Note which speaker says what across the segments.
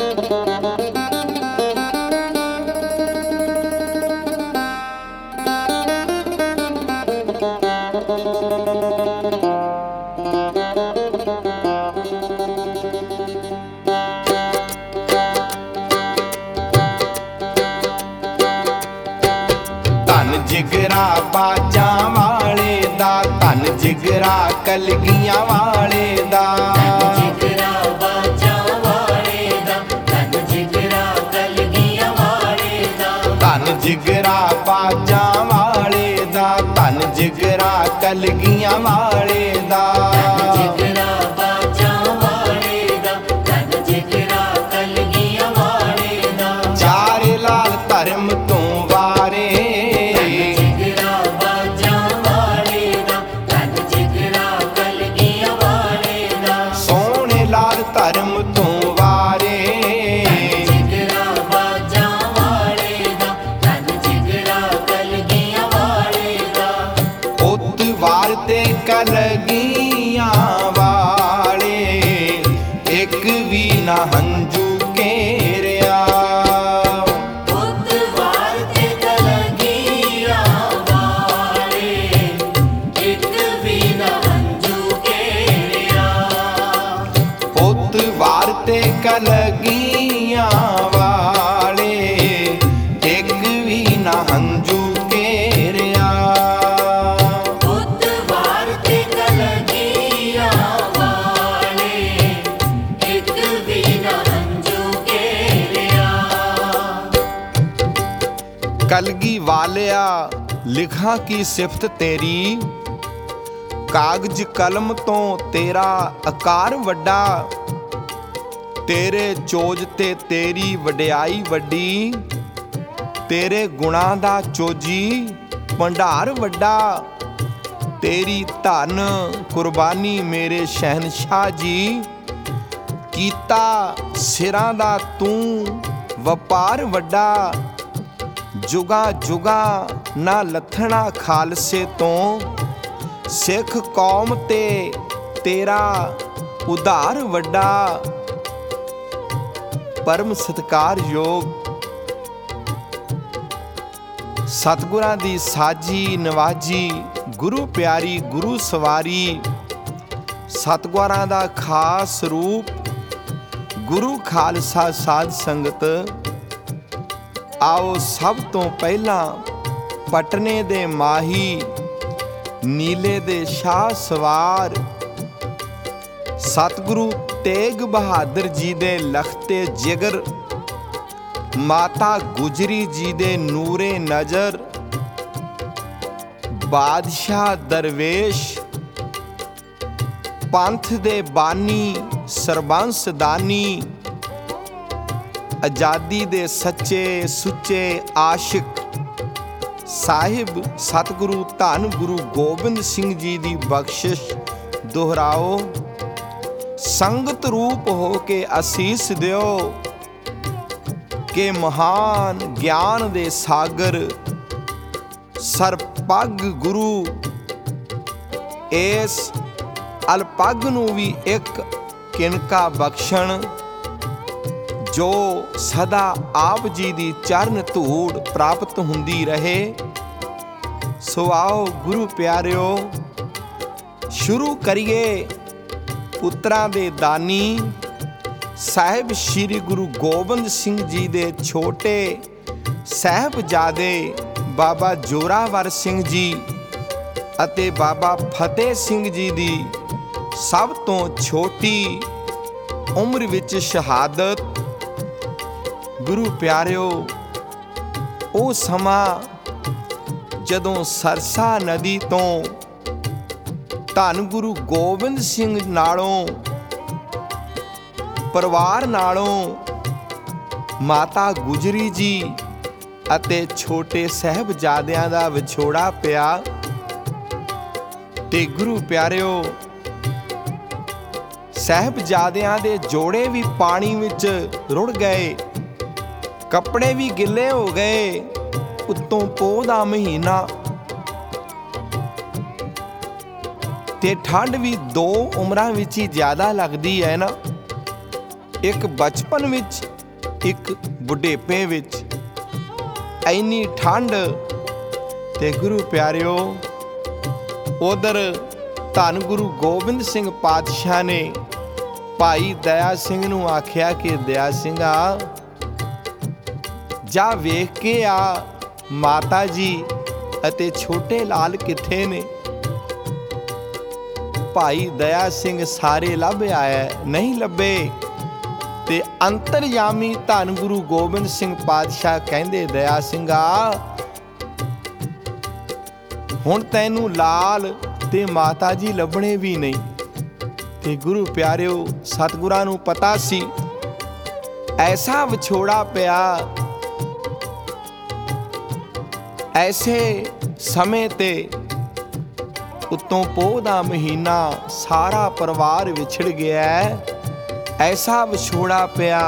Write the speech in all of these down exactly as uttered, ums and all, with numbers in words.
Speaker 1: ਜਿਗਰਾ ਬਾਜਾਂ ਵਾਲੇ ਦਾ, ਧਨ ਜਿਗਰਾ ਕਲਗੀਆਂ ਵਾਲੇ ਦਾ।
Speaker 2: ਜਿਗਰਾ ਬਾਜਾਂ ਵਾਲੇ ਦਾ, ਧਨ ਜਿਗਰਾ ਕਲਗੀਆਂ ਵਾਲੇ ਦਾ।
Speaker 1: ਧਨ ਜਿਗਰਾ ਬਾਜਾਂ ਵਾਲੇ ਦਾ, ਧਨ ਜਿਗਰਾ ਕਲਗੀਆਂ ਵਾਲੇ ਦਾ।
Speaker 2: ਜਿਗਰਾ ਬਾਜਾਂ ਵਾਲੇ ਦਾ, ਧਨ ਜਿਗਰਾ ਕਲਗੀਆਂ ਵਾਲੇ ਦਾ।
Speaker 1: ਚਾਰੇ ਲਾਲ ਧਰਮ ਤੋਂ ਵਾਰੇ, ਧਰਮ ਤੋਂ ਵਾਰੇ।
Speaker 2: ਜਿਗਰਾ ਬਾਜਾਂ ਵਾਲੇ ਦਾ, ਧਨ ਜਿਗਰਾ ਕਲਗੀਆਂ ਵਾਲੇ ਦਾ।
Speaker 1: ਪੁੱਤ ਵਾਰ ਤੇ ਕਲਗੀਆਂ ਵਾਲੇ, ਇੱਕ ਵੀ ਨਾ ਹੰਝੂ ਘੇਰਿਆ।
Speaker 2: ਪੁੱਤ ਵਾਰ ਤੇ ਕਲਗੀਆਂ ਵਾਲੇ, ਇੱਕ ਵੀ ਨਾ ਹੰਝੂ ਘੇਰਿਆ।
Speaker 1: ਪੁੱਤ ਵਾਰ ਤੇ ਕਲਗੀਆਂ ਵਾਲੇ, ਇੱਕ ਵੀ ਨਾ ਹੰਝੂ ਘੇਰਿਆ।
Speaker 2: ਪੁੱਤ ਵਾਰ ਤੇ ਕਲਗੀਆਂ ਵਾਲੇ, ਇੱਕ ਵੀ ਨਾ ਹੰਝੂ ਘੇਰਿਆ।
Speaker 1: ਕਲਗੀ ਵਾਲਿਆ ਲਿਖਾਂ ਕੀ ਸਿਫਤ ਤੇਰੀ, ਕਾਗਜ਼ ਕਲਮ ਤੋਂ ਤੇਰਾ ਆਕਾਰ ਵੱਡਾ। ਤੇਰੇ ਚੋਜ ਤੇ ਤੇਰੀ ਵਡਿਆਈ ਵੱਡੀ, ਤੇਰੇ ਗੁਣਾਂ ਦਾ ਚੋਜੀ ਭੰਡਾਰ ਵੱਡਾ। ਤੇਰੀ ਧਨ ਕੁਰਬਾਨੀ ਮੇਰੇ ਸ਼ਹਿਨਸ਼ਾਹ ਜੀ, ਕੀਤਾ ਸਿਰਾਂ ਦਾ ਤੂੰ ਵਪਾਰ ਵੱਡਾ। ਜੁਗਾ ਜੁਗਾ ਨਾ ਲੱਥਣਾ ਖਾਲਸੇ ਤੋਂ, ਸਿੱਖ ਕੌਮ ਤੇ ਤੇਰਾ ਉਧਾਰ ਵੱਡਾ। ਪਰਮ ਸਤਿਕਾਰਯੋਗ ਸਤਿਗੁਰਾਂ ਦੀ ਸਾਜੀ ਨਵਾਜੀ, ਗੁਰੂ ਪਿਆਰੀ ਗੁਰੂ ਸਵਾਰੀ। ਸਤਿਗੁਰਾਂ ਦਾ ਖਾਸ ਰੂਪ ਗੁਰੂ ਖਾਲਸਾ ਸਾਧ ਸੰਗਤ। ਆਓ ਸਭ ਤੋਂ ਪਹਿਲਾਂ ਪਟਨੇ ਦੇ ਮਾਹੀ, ਨੀਲੇ ਦੇ ਸ਼ਾਹ ਸਵਾਰ ਸਤਿਗੁਰੂ ਤੇਗ ਬਹਾਦਰ ਜੀ ਦੇ ਲਖਤੇ ਜਿਗਰ, ਮਾਤਾ ਗੁਜਰੀ ਜੀ ਦੇ ਨੂਰੇ ਨਜ਼ਰ, ਬਾਦਸ਼ਾਹ ਦਰਵੇਸ਼ ਪੰਥ ਦੇ ਬਾਨੀ ਸਰਬੰਸ ਦਾਨੀ, ਆਜ਼ਾਦੀ ਦੇ ਸੱਚੇ ਸੁੱਚੇ ਆਸ਼ਿਕ ਸਾਹਿਬ ਸਤਿਗੁਰੂ ਧੰਨ ਗੁਰੂ ਗੋਬਿੰਦ ਸਿੰਘ ਜੀ ਦੀ ਬਖਸ਼ਿਸ਼ ਦੁਹਰਾਓ। ਸੰਗਤ ਰੂਪ ਹੋ ਕੇ ਅਸੀਸ ਦਿਓ ਕਿ ਮਹਾਨ ਗਿਆਨ ਦੇ ਸਾਗਰ ਸਰਪੱਗ ਗੁਰੂ ਇਸ ਅਲਪੱਗ ਨੂੰ ਵੀ ਇੱਕ ਕਿਨਕਾ ਬਖਸ਼ਣ, ਜੋ ਸਦਾ ਆਪ ਜੀ ਦੀ ਚਰਨ ਧੂੜ ਪ੍ਰਾਪਤ ਹੁੰਦੀ ਰਹੇ। ਸੋ ਆਓ ਗੁਰੂ ਪਿਆਰਿਓ, ਸ਼ੁਰੂ ਕਰੀਏ ਪੁੱਤਰਾਂ ਦੇ ਦਾਨੀ ਸਾਹਿਬ ਸ਼੍ਰੀ ਗੁਰੂ ਗੋਬਿੰਦ ਸਿੰਘ ਜੀ ਦੇ ਛੋਟੇ ਸਾਹਿਬਜ਼ਾਦੇ ਬਾਬਾ ਜੋਰਾਵਰ ਸਿੰਘ ਜੀ ਅਤੇ ਬਾਬਾ ਫਤਿਹ ਸਿੰਘ ਜੀ ਦੀ ਸਭ ਤੋਂ ਛੋਟੀ ਉਮਰ ਵਿੱਚ ਸ਼ਹਾਦਤ। ਗੁਰੂ ਪਿਆਰਿਓ, ਉਹ ਸਮਾਂ ਜਦੋਂ ਸਰਸਾ ਨਦੀ ਤੋਂ ਧੰਨ ਗੁਰੂ ਗੋਬਿੰਦ ਸਿੰਘ ਨਾਲੋਂ ਪਰਿਵਾਰ ਨਾਲੋਂ ਮਾਤਾ ਗੁਜਰੀ ਜੀ ਅਤੇ ਛੋਟੇ ਸਾਹਿਬਜ਼ਾਦਿਆਂ ਦਾ ਵਿਛੋੜਾ ਪਿਆ। ਤੇ ਗੁਰੂ ਪਿਆਰਿਓ, ਸਾਹਿਬਜ਼ਾਦਿਆਂ ਦੇ ਜੋੜੇ ਵੀ ਪਾਣੀ ਵਿੱਚ ਰੁੜ ਗਏ, ਕੱਪੜੇ ਵੀ ਗਿੱਲੇ ਹੋ ਗਏ। ਉੱਤੋਂ ਪੋਹ ਦਾ ਮਹੀਨਾ ਤੇ ਠੰਡ ਵੀ ਦੋ ਉਮਰਾਂ ਵਿੱਚ ਹੀ ਜ਼ਿਆਦਾ ਲੱਗਦੀ ਹੈ ਨਾ। ਇੱਕ ਬਚਪਨ ਵਿੱਚ ਇੱਕ ਬੁਢੇਪੇ ਵਿੱਚ ਇੰਨੀ ਠੰਡ। ਤੇ ਗੁਰੂ ਪਿਆਰਿਓ, ਉਧਰ ਧੰਨ ਗੁਰੂ ਗੋਬਿੰਦ ਸਿੰਘ ਪਾਤਸ਼ਾਹ ਨੇ ਭਾਈ ਦਇਆ ਸਿੰਘ ਨੂੰ ਆਖਿਆ ਕਿ ਦਇਆ ਸਿੰਘਾ, ਜਾ ਵੇਖ ਕੇ ਆ ਮਾਤਾ ਜੀ ਅਤੇ ਛੋਟੇ ਲਾਲ ਕਿੱਥੇ ਨੇ। ਭਾਈ ਦਇਆ ਸਿੰਘ ਸਾਰੇ ਲੱਭ ਆਇਆ, ਨਹੀਂ ਲੱਭੇ। ਤੇ ਅੰਤਰਯਾਮੀ ਧੰਨ ਗੁਰੂ ਗੋਬਿੰਦ ਸਿੰਘ ਪਾਤਸ਼ਾਹ ਕਹਿੰਦੇ, ਦਇਆ ਸਿੰਘਾ, ਹੁਣ ਤੈਨੂੰ ਲਾਲ ਤੇ ਮਾਤਾ ਜੀ ਲੱਭਣੇ ਵੀ ਨਹੀਂ। ਤੇ ਗੁਰੂ ਪਿਆਰਿਓ, ਸਤਿਗੁਰਾਂ ਨੂੰ ਪਤਾ ਸੀ ਐਸਾ ਵਿਛੋੜਾ ਪਿਆ। ਐਸੇ ਸਮੇਂ ਤੇ ਉੱਤੋਂ ਪੋਹ ਦਾ ਮਹੀਨਾ, ਸਾਰਾ ਪਰਿਵਾਰ ਵਿਛੜ ਗਿਆ। ਐਸਾ ਵਿਛੋੜਾ ਪਿਆ।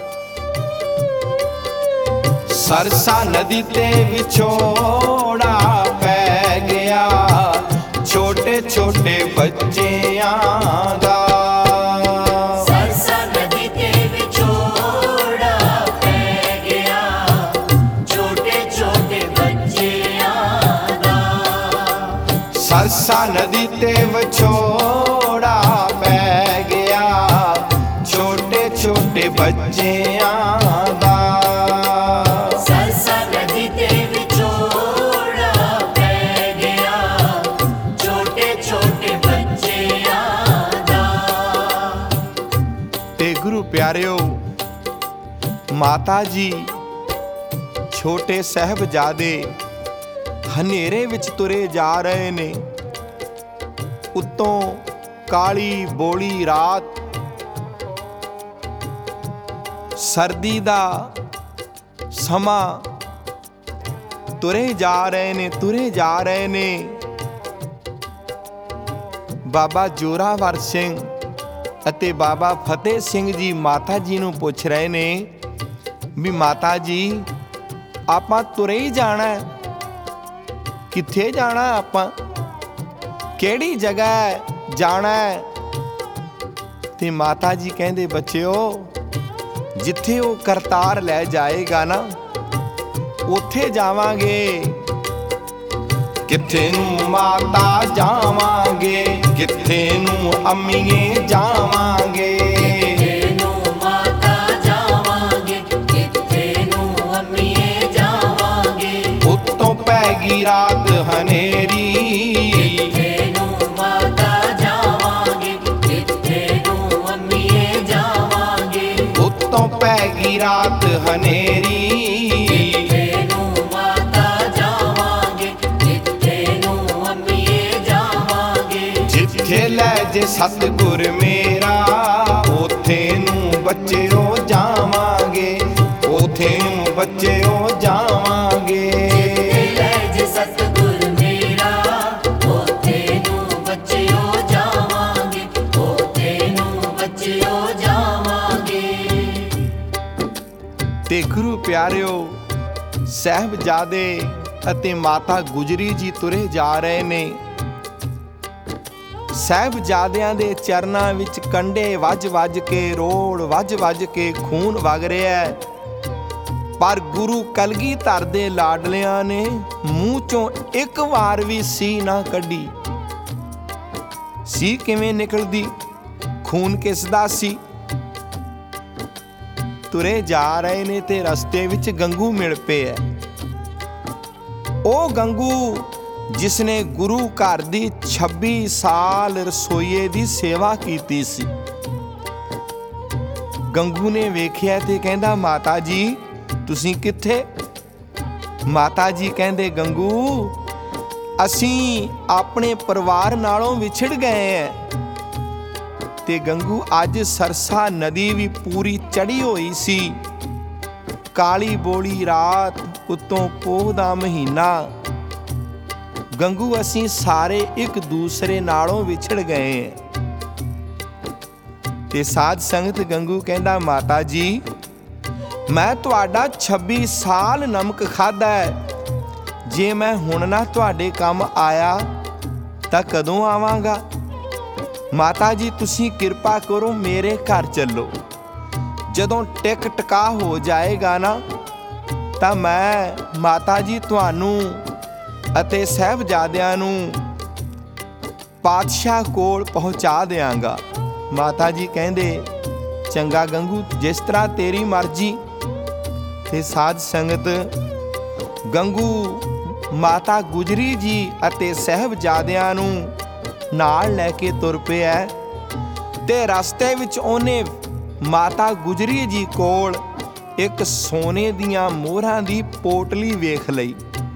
Speaker 1: ਸਰਸਾ ਨਦੀ ਤੇ ਵਿਛੋੜਾ ਪੈ ਗਿਆ, ਛੋਟੇ ਛੋਟੇ ਬੱਚਿਆਂ ਦਾ।
Speaker 2: ਸਰਸਾ ਨਦੀ ਤੇ ਵਿਛੋੜਾ ਪੈ ਗਿਆ, ਛੋਟੇ ਛੋਟੇ ਬੱਚਿਆਂ ਦਾ।
Speaker 1: ਸਰਸਾ ਨਦੀ ਤੇ ਵਿਛੋੜਾ ਪੈ ਗਿਆ, ਛੋਟੇ ਛੋਟੇ ਬੱਚਿਆਂ ਦਾ।
Speaker 2: ਸਰਸਾ ਨਦੀ ਤੇ ਵਿਛੋੜਾ ਪੈ ਗਿਆ, ਛੋਟੇ ਛੋਟੇ ਬੱਚਿਆਂ ਦਾ।
Speaker 1: ਤੇ ਗੁਰੂ ਪਿਆਰਿਓ, ਮਾਤਾ ਜੀ ਛੋਟੇ ਸਾਹਿਬਜ਼ਾਦੇ ਹਨੇਰੇ ਵਿੱਚ ਤੁਰੇ ਜਾ ਰਹੇ ਨੇ। ਉੱਤੋਂ ਕਾਲੀ ਬੋਲੀ ਰਾਤ, ਸਰਦੀ ਦਾ ਸਮਾਂ। ਤੁਰੇ ਜਾ ਰਹੇ ਨੇ, ਤੁਰੇ ਜਾ ਰਹੇ ਨੇ। ਬਾਬਾ ਜੋਰਾਵਰ ਸਿੰਘ ਅਤੇ ਬਾਬਾ ਫਤਿਹ ਸਿੰਘ ਜੀ ਮਾਤਾ ਜੀ ਨੂੰ ਪੁੱਛ ਰਹੇ ਨੇ ਵੀ ਮਾਤਾ ਜੀ, ਆਪਾਂ ਤੁਰੇ ਹੀ ਜਾਣਾ, ਕਿੱਥੇ ਜਾਣਾ, ਆਪਾਂ ਕਿਹੜੀ ਜਗ੍ਹਾ ਜਾਣਾ। ਤੇ ਮਾਤਾ ਜੀ ਕਹਿੰਦੇ, ਬੱਚਿਓ, ਜਿੱਥੇ ਉਹ ਕਰਤਾਰ ਲੈ ਜਾਏਗਾ ਨਾ, ਉੱਥੇ ਜਾਵਾਂਗੇ। ਕਿੱਥੇ ਨੂੰ ਮਾਤਾ ਜਾਵਾਂਗੇ, ਕਿੱਥੇ ਨੂੰ ਅੰਮੀਏ ਜਾਵਾਂਗੇ।
Speaker 2: ਕਿੱਥੇ ਨੂੰ ਮਾਤਾ ਜਾਵਾਂਗੇ, ਕਿੱਥੇ ਨੂੰ ਅੰਮੀਏ ਜਾਵਾਂਗੇ।
Speaker 1: ਉੱਤੋਂ ਪੈ ਗਈ ਰਾਤ ਹਨੇਰੀ,
Speaker 2: ਕਿੱਥੇ ਨੂੰ ਮਾਤਾ ਜਾਵਾਂਗੇ, ਕਿੱਥੇ ਨੂੰ ਅੰਮੀਏ ਜਾਵਾਂਗੇ।
Speaker 1: ਉੱਤੋਂ ਪੈ ਗਈ ਰਾਤ ਹਨੇਰੀ,
Speaker 2: ਕਿੱਥੇ ਨੂੰ ਮਾਤਾ ਜਾਵਾਂਗੇ, ਕਿੱਥੇ ਨੂੰ ਅੰਮੀਏ ਜਾਵਾਂਗੇ।
Speaker 1: ਜਿੱਥੇ ਲੈ ਜੇ ਸਤਿਗੁਰ ਮੇਰਾ, ਉੱਥੇ ਨੂੰ ਬੱਚਿਓ ਜਾਵਾਂਗੇ, ਉੱਥੇ ਨੂੰ ਬੱਚਿਓ ਜਾਵਾਂਗੇ।
Speaker 2: ਲੈ ਜੇ ਸਤਿਗੁਰ ਮੇਰਾ, ਉੱਥੇ ਨੂੰ ਬੱਚਿਓ ਜਾਵਾਂਗੇ, ਉੱਥੇ ਨੂੰ ਬੱਚਿਓ ਜਾਵਾਂਗੇ।
Speaker 1: ਤੇ ਗੁਰੂ ਪਿਆਰਿਓ, ਸਾਹਿਬਜ਼ਾਦੇ ਅਤੇ ਮਾਤਾ ਗੁਜਰੀ ਜੀ ਤੁਰੇ ਜਾ ਰਹੇ ਨੇ। ਸਾਹਿਬਜ਼ਾਦਿਆਂ ਦੇ ਚਰਨਾਂ ਵਿੱਚ ਕੰਡੇ ਵੱਜ ਵੱਜ ਕੇ, ਰੋੜ ਵੱਜ ਵੱਜ ਕੇ ਖੂਨ ਵਗ ਰਿਹਾ। ਪਰ ਗੁਰੂ ਕਲਗੀਧਰ ਦੇ ਲਾਡਲਿਆਂ ਨੇ ਮੂੰਹ ਚੋਂ ਇੱਕ ਵਾਰ ਵੀ ਸੀ ਨਾ ਕੱਢੀ। ਸੀ ਕਿਵੇਂ ਨਿਕਲਦੀ? ਖੂਨ ਕਿਸ ਦਾ ਸੀ? ਤੁਰੇ ਜਾ ਰਹੇ ਨੇ ਤੇ ਰਸਤੇ ਵਿੱਚ ਗੰਗੂ ਮਿਲ ਪਿਆ। ਉਹ ਗੰਗੂ ਜਿਸਨੇ ਗੁਰੂ ਘਰ ਦੀ ਛੱਬੀ ਸਾਲ ਰਸੋਈਏ ਦੀ ਸੇਵਾ ਕੀਤੀ ਸੀ। ਗੰਗੂ ਨੇ ਵੇਖਿਆ ਤੇ ਕਹਿੰਦਾ, ਮਾਤਾ ਜੀ ਤੁਸੀਂ ਕਿੱਥੇ? ਮਾਤਾ ਜੀ ਕਹਿੰਦੇ, ਗੰਗੂ ਅਸੀਂ ਆਪਣੇ ਪਰਿਵਾਰ ਨਾਲੋਂ ਵਿਛੜ ਗਏ ਐ। ਤੇ ਗੰਗੂ ਅੱਜ ਸਰਸਾ ਨਦੀ ਵੀ ਪੂਰੀ ਚੜੀ ਹੋਈ ਸੀ। ਕਾਲੀ ਬੋਲੀ ਰਾਤ, ਉੱਤੋਂ ਪੋਹ ਦਾ ਮਹੀਨਾ। ਗੰਗੂ ਅਸੀਂ ਸਾਰੇ ਇੱਕ ਦੂਸਰੇ ਨਾਲੋਂ ਵਿਛੜ ਗਏ। ਤੇ ਸਾਧ ਸੰਗਤ ਗੰਗੂ ਕਹਿੰਦਾ, ਮਾਤਾ ਜੀ ਮੈਂ ਤੁਹਾਡਾ ਛੱਬੀ ਸਾਲ ਨਮਕ ਖਾਧਾ ਹੈ। ਜੇ ਮੈਂ ਹੁਣ ਨਾ ਤੁਹਾਡੇ ਕੰਮ ਆਇਆ ਤਾਂ ਕਦੋਂ ਆਵਾਂਗਾ? ਮਾਤਾ ਜੀ ਤੁਸੀਂ ਕਿਰਪਾ ਕਰੋ, ਮੇਰੇ ਘਰ ਚੱਲੋ। ਜਦੋਂ ਟਿਕ ਟਕਾ ਹੋ ਜਾਏਗਾ ਨਾ ਤਾਂ ਮੈਂ ਮਾਤਾ ਜੀ ਤੁਹਾਨੂੰ ਅਤੇ ਸਾਹਿਬਜ਼ਾਦਿਆਂ ਨੂੰ ਪਾਤਸ਼ਾਹ ਕੋਲ ਪਹੁੰਚਾ ਦਿਆਂਗਾ। ਮਾਤਾ ਜੀ ਕਹਿੰਦੇ ਚੰਗਾ ਗੰਗੂ, ਜਿਸ ਤਰ੍ਹਾਂ ਤੇਰੀ ਮਰਜ਼ੀ। ਤੇ ਸਾਧ ਸੰਗਤ, ਗੰਗੂ ਮਾਤਾ ਗੁਜਰੀ ਜੀ ਅਤੇ ਸਾਹਿਬਜ਼ਾਦਿਆਂ ਨੂੰ ਨਾਲ ਲੈ ਕੇ ਤੁਰ ਪਿਆ ਤੇ ਰਸਤੇ ਵਿੱਚ ਉਹਨੇ ਮਾਤਾ ਗੁਜਰੀ ਜੀ ਕੋਲ ਇੱਕ ਸੋਨੇ ਦੀਆਂ ਮੋਹਰਾਂ ਦੀ ਪੋਟਲੀ ਵੇਖ ਲਈ।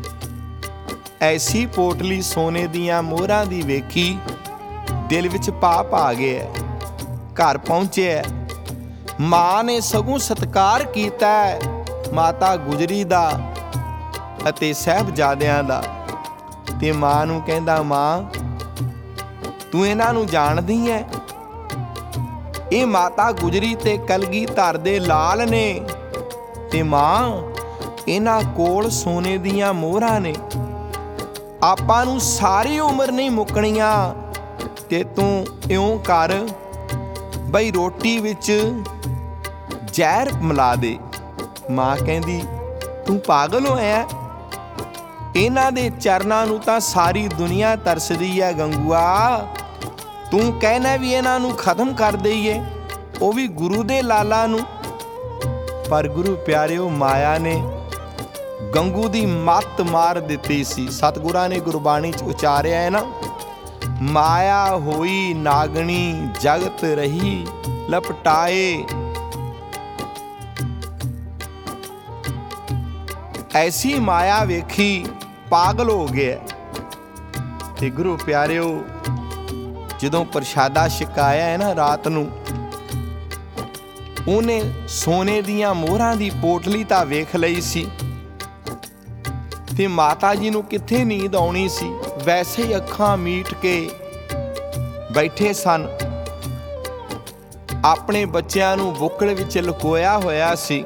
Speaker 1: ਐਸੀ ਪੋਟਲੀ ਸੋਨੇ ਦੀਆਂ ਮੋਹਰਾਂ ਦੀ ਵੇਖੀ, ਦਿਲ ਵਿੱਚ ਪਾਪ ਆ ਗਿਆ। ਘਰ ਪਹੁੰਚਿਆ, ਮਾਂ ਨੇ ਸਗੋਂ ਸਤਿਕਾਰ ਕੀਤਾ ਮਾਤਾ ਗੁਜਰੀ ਦਾ ਅਤੇ ਸਾਹਿਬਜ਼ਾਦਿਆਂ ਦਾ। ਤੇ ਮਾਂ ਨੂੰ ਕਹਿੰਦਾ, ਮਾਂ ਤੂੰ ਇਹਨਾਂ ਨੂੰ ਜਾਣਦੀ ਹੈ? ਇਹ ਮਾਤਾ ਗੁਜਰੀ ਤੇ ਕਲਗੀਧਰ ਦੇ ਲਾਲ ਨੇ। ਤੇ ਮਾਂ, ਇਹਨਾਂ ਕੋਲ ਸੋਨੇ ਦੀਆਂ ਮੋਹਰਾਂ ਨੇ, ਆਪਾਂ ਨੂੰ ਸਾਰੀ ਉਮਰ ਨਹੀਂ ਮੁੱਕਣੀਆਂ। ਤੇ ਤੂੰ ਇਉਂ ਕਰ ਬਈ ਰੋਟੀ ਵਿੱਚ ਜ਼ਹਿਰ ਮਿਲਾ ਦੇ। ਮਾਂ ਕਹਿੰਦੀ, ਤੂੰ ਪਾਗਲ ਹੋਇਆ? ਇਹਨਾਂ ਦੇ ਚਰਨਾਂ ਨੂੰ ਤਾਂ ਸਾਰੀ ਦੁਨੀਆ ਤਰਸਦੀ ਹੈ ਗੰਗੂਆ। ਤੂੰ ਕਹਿਣਾ ਵੀ ਇਹਨਾਂ ਨੂੰ ਖਤਮ ਕਰ ਦਈਏ, ਉਹ ਵੀ ਗੁਰੂ ਦੇ ਲਾਲਾਂ ਨੂੰ। ਪਰ ਗੁਰੂ ਪਿਆਰਿਓ, ਮਾਇਆ ਨੇ ਗੰਗੂ ਦੀ ਮੱਤ ਮਾਰ ਦਿੱਤੀ ਸੀ। ਸਤਿਗੁਰਾਂ ਨੇ ਗੁਰਬਾਣੀ 'ਚ ਉਚਾਰਿਆ ਹੈ ਨਾ, ਮਾਇਆ ਹੋਈ ਨਾਗਣੀ ਜਗਤ ਰਹੀ ਲਪਟਾਏ। ਐਸੀ ਮਾਇਆ ਵੇਖੀ ਪਾਗਲ ਹੋ ਗਿਆ। ਤੇ ਗੁਰੂ ਪਿਆਰਿਓ, ਜਦੋਂ ਪ੍ਰਸ਼ਾਦਾ ਛਕਾਇਆ ਹੈ ਨਾ ਰਾਤ ਨੂੰ, ਉਹਨੇ ਸੋਨੇ ਦੀਆਂ ਮੋਹਰਾਂ ਦੀ ਪੋਟਲੀ ਤਾਂ ਵੇਖ ਲਈ ਸੀ। ਤੇ ਮਾਤਾ ਜੀ ਨੂੰ ਕਿੱਥੇ ਨੀਂਦ ਆਉਣੀ ਸੀ, ਵੈਸੇ ਹੀ ਅੱਖਾਂ ਮੀਟ ਕੇ ਬੈਠੇ ਸਨ। ਆਪਣੇ ਬੱਚਿਆਂ ਨੂੰ ਬੁੱਕਲ ਵਿੱਚ ਲੁਕੋਇਆ ਹੋਇਆ ਸੀ।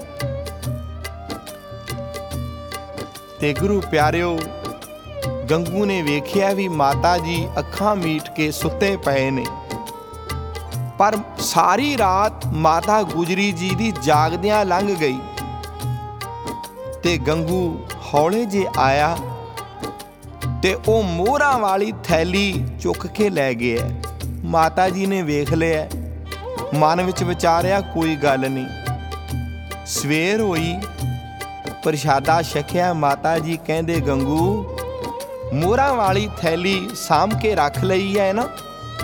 Speaker 1: ਤੇ ਗੁਰੂ ਪਿਆਰਿਓ, ਗੰਗੂ ਨੇ ਵੇਖਿਆ ਵੀ ਮਾਤਾ ਜੀ ਅੱਖਾਂ ਮੀਟ ਕੇ ਸੁੱਤੇ ਪਏ ਨੇ। ਪਰ ਸਾਰੀ ਰਾਤ ਮਾਤਾ ਗੁਜਰੀ ਜੀ ਦੀ ਜਾਗਦਿਆਂ ਲੰਘ ਗਈ। ਤੇ ਗੰਗੂ ਹੌਲੇ ਜੇ ਆਇਆ ਤੇ ਉਹ ਮੋਹਰਾਂ ਵਾਲੀ ਥੈਲੀ ਚੁੱਕ ਕੇ ਲੈ ਗਿਆ। ਮਾਤਾ ਜੀ ਨੇ ਵੇਖ ਲਿਆ, ਮਨ ਵਿੱਚ ਵਿਚਾਰਿਆ ਕੋਈ ਗੱਲ ਨਹੀਂ। ਸਵੇਰ ਹੋਈ, ਪ੍ਰਸ਼ਾਦਾ ਛਕਿਆ। ਮਾਤਾ ਜੀ ਕਹਿੰਦੇ, ਗੰਗੂ ਮੋਹਰਾਂ ਵਾਲੀ ਥੈਲੀ ਸਾਂਭ ਕੇ ਰੱਖ ਲਈ ਹੈ ਨਾ,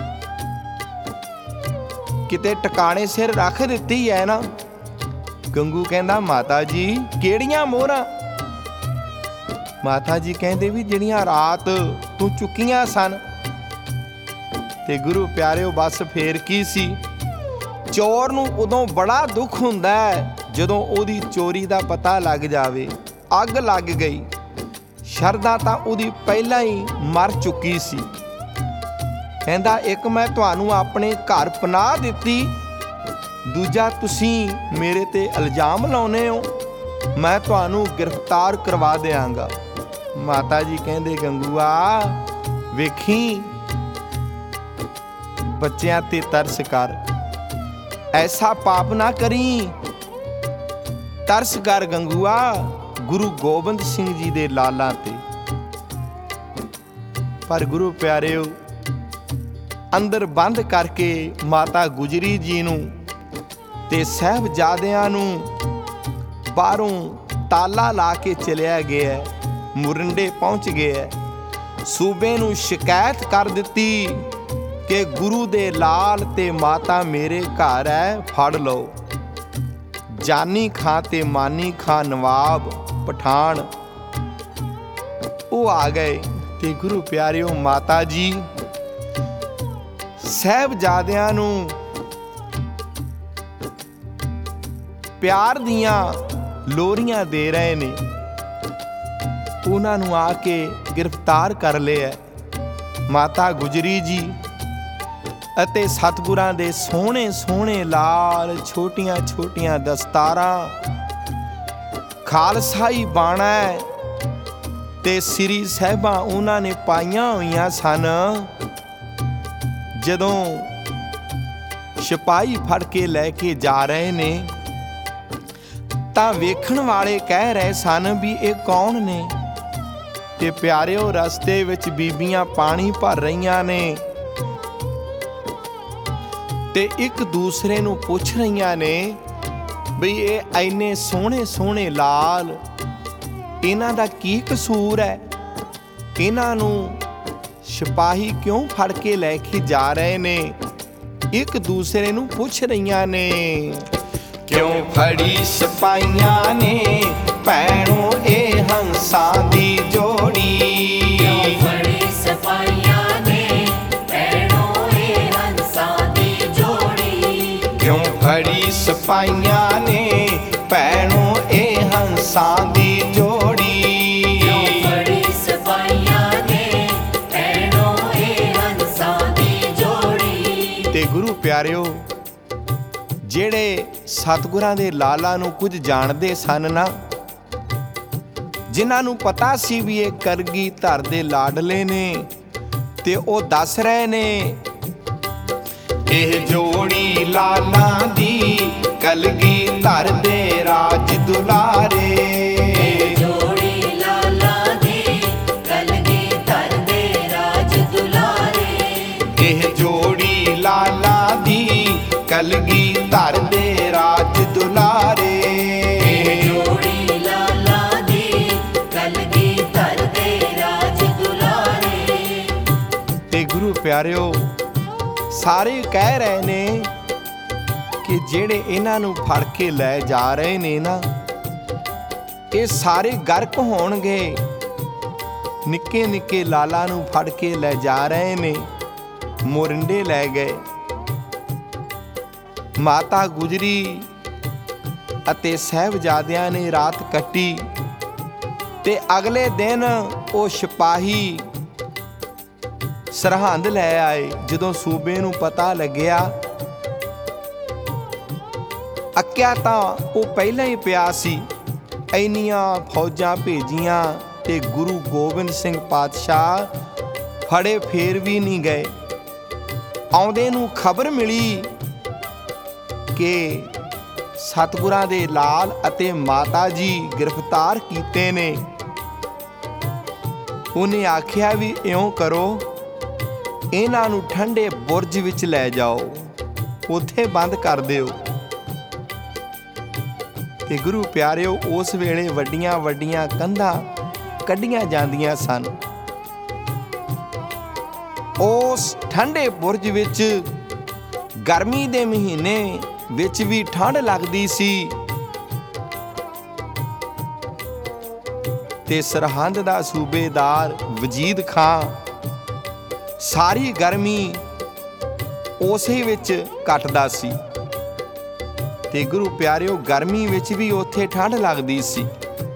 Speaker 1: ਕਿਤੇ ਟਿਕਾਣੇ ਸਿਰ ਰੱਖ ਦਿੱਤੀ ਹੈ ਨਾ? ਗੰਗੂ ਕਹਿੰਦਾ, ਮਾਤਾ ਜੀ ਕਿਹੜੀਆਂ ਮੋਹਰਾਂ? ਮਾਤਾ ਜੀ ਕਹਿੰਦੇ ਵੀ ਜਿਹੜੀਆਂ ਰਾਤ ਤੂੰ ਚੁੱਕੀਆਂ ਸਨ। ਤੇ ਗੁਰੂ ਪਿਆਰਿਓ, ਬਸ ਫੇਰ ਕੀ ਸੀ। ਚੋਰ ਨੂੰ ਉਦੋਂ ਬੜਾ ਦੁੱਖ ਹੁੰਦਾ ਹੈ ਜਦੋਂ ਉਹਦੀ ਚੋਰੀ ਦਾ ਪਤਾ ਲੱਗ ਜਾਵੇ। ਅੱਗ ਲੱਗ ਗਈ, ਸ਼ਰਧਾ ਤਾਂ ਉਹਦੀ ਪਹਿਲਾਂ ਹੀ ਮਰ ਚੁੱਕੀ ਸੀ। ਕਹਿੰਦਾ, ਇੱਕ ਮੈਂ ਤੁਹਾਨੂੰ ਆਪਣੇ ਘਰ ਪਨਾਹ ਦਿੱਤੀ, ਦੂਜਾ ਤੁਸੀਂ ਮੇਰੇ ਤੇ ਇਲਜ਼ਾਮ ਲਾਉਨੇ ਹੋ, ਮੈਂ ਤੁਹਾਨੂੰ ਗ੍ਰਿਫਤਾਰ ਕਰਵਾ ਦਿਆਂਗਾ। ਮਾਤਾ ਜੀ ਕਹਿੰਦੇ, ਗੰਗੂਆ ਵੇਖੀ, ਬੱਚਿਆਂ ਤੇ ਤਰਸ ਕਰ, ਐਸਾ ਪਾਪ ਨਾ ਕਰੀ। ਤਰਸ ਕਰ ਗੰਗੂਆ ਗੁਰੂ ਗੋਬਿੰਦ ਸਿੰਘ ਜੀ ਦੇ ਲਾਲਾਂ ਤੇ। ਪਰ ਗੁਰੂ ਪਿਆਰਿਓ, ਅੰਦਰ ਬੰਦ ਕਰਕੇ ਮਾਤਾ ਗੁਜਰੀ ਜੀ ਨੂੰ ਤੇ ਸਾਹਿਬਜ਼ਾਦਿਆਂ ਨੂੰ ਬਾਹਰੋਂ ਤਾਲਾ ਲਾ ਕੇ ਚਲਿਆ ਗਿਆ। ਮੁਰਿੰਡੇ ਪਹੁੰਚ ਗਏ। ਸੂਬੇ ਨੂੰ ਸ਼ਿਕਾਇਤ ਕਰ ਦਿੱਤੀ ਕਿ ਗੁਰੂ ਦੇ ਲਾਲ ਤੇ ਮਾਤਾ ਮੇਰੇ ਘਰ ਹੈ, ਫੜ ਲਓ। ਜਾਨੀ ਖਾਂ ਤੇ ਮਾਨੀ ਖਾਂ ਨਵਾਬ ਪਠਾਨ ਉਹ ਆ ਗਏ। ਤੇ ਗੁਰੂ ਪਿਆਰਿਓ, ਮਾਤਾ ਜੀ ਸਾਹਿਬਜ਼ਾਦਿਆਂ ਨੂੰ ਪਿਆਰ ਦੀਆਂ ਲੋਰੀਆਂ ਦੇ ਰਹੇ ਨੇ। ਉਹਨਾਂ ਨੂੰ ਆ ਕੇ ਗ੍ਰਿਫਤਾਰ ਕਰ ਲਿਆ। ਮਾਤਾ ਗੁਜਰੀ ਜੀ ਅਤੇ ਸਤਿਗੁਰਾਂ ਦੇ ਸੋਹਣੇ ਸੋਹਣੇ ਲਾਲ ਛੋਟੀਆਂ ਛੋਟੀਆਂ ਦਸਤਾਰਾਂ, ਖਾਲਸਾਈ ਬਾਣਾ ਤੇ ਸ੍ਰੀ ਸਾਹਿਬਾਂ ਉਹਨਾਂ ਨੇ ਪਾਈਆਂ ਹੋਈਆਂ ਸਨ। ਜਦੋਂ ਸਿਪਾਹੀ ਫੜ ਕੇ ਲੈ ਕੇ ਜਾ ਰਹੇ ਨੇ ਤਾਂ ਵੇਖਣ ਵਾਲੇ ਕਹਿ ਰਹੇ ਸਨ ਵੀ ਇਹ ਕੌਣ ਨੇ। ਤੇ ਪਿਆਰਿਓ, ਰਸਤੇ ਵਿੱਚ ਬੀਬੀਆਂ ਪਾਣੀ ਭਰ ਰਹੀਆਂ ਨੇ ਤੇ ਇੱਕ ਦੂਸਰੇ ਨੂੰ ਪੁੱਛ ਰਹੀਆਂ ਨੇ ਬਈ ਇਹ ਇੰਨੇ ਸੋਹਣੇ ਸੋਹਣੇ ਲਾਲ, ਇਹਨਾਂ ਦਾ ਕੀ ਕਸੂਰ ਹੈ? ਇਹਨਾਂ ਨੂੰ ਸਿਪਾਹੀ ਕਿਉਂ ਫੜ ਕੇ ਲੈ ਕੇ ਜਾ ਰਹੇ ਨੇ? ਇੱਕ ਦੂਸਰੇ ਨੂੰ ਪੁੱਛ ਰਹੀਆਂ ਨੇ। ਕਿਉਂ ਫੜੀ ਸਿਪਾਹੀਆਂ ਨੇ ਭੈਣੋ ਇਹ ਹੰਸਾਂ ਦੀ ਜੋੜੀ?
Speaker 2: ਕਿਉਂ ਫੜੀ ਸਿਪਾਹੀਆਂ ਨੇ ਭੈਣੋ ਇਹ ਹੰਸਾਂ ਦੀ ਜੋੜੀ?
Speaker 1: ਕਿਉਂ ਫੜੀ ਸਿਪਾਹੀਆਂ ਨੇ ਭੈਣੋ ਇਹ ਹੰਸਾਂ ਦੀ ਜੋੜੀ?
Speaker 2: ਕਿਉਂ ਫੜੀ ਸਿਪਾਹੀਆਂ ਨੇ ਭੈਣੋ ਇਹ ਹੰਸਾਂ ਦੀ ਜੋੜੀ?
Speaker 1: ਤੇ ਗੁਰੂ ਪਿਆਰਿਓ, ਜਿਹੜੇ ਸਤਿਗੁਰਾਂ ਦੇ ਲਾਲਾ ਨੂੰ ਕੁਝ ਜਾਣਦੇ ਸਨ ਨਾ, ਜਿਨ੍ਹਾਂ ਨੂੰ ਪਤਾ ਸੀ ਵੀ ਇਹ ਕਲਗੀ ਧਰ ਦੇ ਲਾਡਲੇ ਨੇ, ਤੇ ਉਹ ਦੱਸ ਰਹੇ ਨੇ ਇਹ ਜੋੜੀ ਲਾਲਾਂ ਦੀ ਕਲਗੀ ਧਰ ਦੇ ਰਾਜ ਦੁਲਾਰੇ।
Speaker 2: ਇਹ ਜੋੜੀ ਲਾਲਾਂ ਦੀ ਕਲਗੀ ਧਰ ਦੇ ਰਾਜ ਦੁਲਾਰੇ।
Speaker 1: ਇਹ ਜੋੜੀ ਲਾਲਾਂ ਦੀ ਕਲਗੀ ਧਰ ਦੇ ਰਾਜ ਦੁਲਾਰੇ।
Speaker 2: ਇਹ ਜੋੜੀ ਲਾਲਾਂ ਦੀ ਕਲਗੀ ਧਰ ਦੇ ਰਾਜ ਦੁਲਾਰੇ।
Speaker 1: ਤੇ ਗੁਰੂ ਪਿਆਰਿਓ, ਸਾਰੇ ਕਹਿ ਰਹੇ ਨੇ ਕਿ ਜਿਹੜੇ ਇਹਨਾਂ ਨੂੰ ਫੜ ਕੇ ਲੈ ਜਾ ਰਹੇ ਨੇ ਨਾ, ਇਹ ਸਾਰੇ ਗਰਕ ਹੋਣਗੇ। ਨਿੱਕੇ ਨਿੱਕੇ ਲਾਲਾ ਨੂੰ ਫੜ ਕੇ ਲੈ ਜਾ ਰਹੇ ਨੇ, ਮੋਰਿੰਡੇ ਲੈ ਗਏ। ਮਾਤਾ ਗੁਜਰੀ ਅਤੇ ਸਾਹਿਬਜ਼ਾਦਿਆਂ ਨੇ ਰਾਤ ਕੱਟੀ ਤੇ ਅਗਲੇ ਦਿਨ ਉਹ ਸਿਪਾਹੀ ਸਰਹੰਦ ਲੈ ਆਏ। ਜਦੋਂ ਸੂਬੇ ਨੂੰ ਪਤਾ ਲੱਗਿਆ, ਅੱਕਿਆ ਤਾਂ ਉਹ ਪਹਿਲਾਂ ਹੀ ਪਿਆ ਸੀ। ਇੰਨੀਆਂ ਫੌਜਾਂ ਭੇਜੀਆਂ ਤੇ ਗੁਰੂ ਗੋਬਿੰਦ ਸਿੰਘ ਪਾਤਸ਼ਾਹ ਫੜੇ ਫੇਰ ਵੀ ਨਹੀਂ ਗਏ। ਆਉਂਦੇ ਨੂੰ ਖਬਰ ਮਿਲੀ ਕਿ ਸਤਿਗੁਰਾਂ ਦੇ ਲਾਲ ਅਤੇ ਮਾਤਾ ਜੀ ਗ੍ਰਿਫਤਾਰ ਕੀਤੇ ਨੇ। ਉਹਨੇ ਆਖਿਆ ਵੀ ਇਉਂ ਕਰੋ, ਇਹਨਾਂ ਨੂੰ ਠੰਡੇ ਬੁਰਜ ਵਿੱਚ ਲੈ ਜਾਓ, ਉੱਥੇ ਬੰਦ ਕਰ ਦਿਓ। ਤੇ ਗੁਰੂ ਪਿਆਰਿਓ, ਉਸ ਵੇਲੇ ਵੱਡੀਆਂ ਵੱਡੀਆਂ ਕੰਧਾਂ ਕੱਢੀਆਂ ਜਾਂਦੀਆਂ ਸਨ। ਉਸ ਠੰਡੇ ਬੁਰਜ ਵਿੱਚ ਗਰਮੀ ਦੇ ਮਹੀਨੇ ਵਿੱਚ ਵੀ ਠੰਡ ਲੱਗਦੀ ਸੀ ਤੇ ਸਰਹੰਦ ਦਾ ਸੂਬੇਦਾਰ ਵਜੀਦ ਖਾਂ ਸਾਰੀ ਗਰਮੀ ਉਸੇ ਵਿੱਚ ਕੱਟਦਾ ਸੀ। ਤੇ ਗੁਰੂ ਪਿਆਰਿਓ, ਗਰਮੀ ਵਿੱਚ ਵੀ ਉੱਥੇ ਠੰਡ ਲੱਗਦੀ ਸੀ।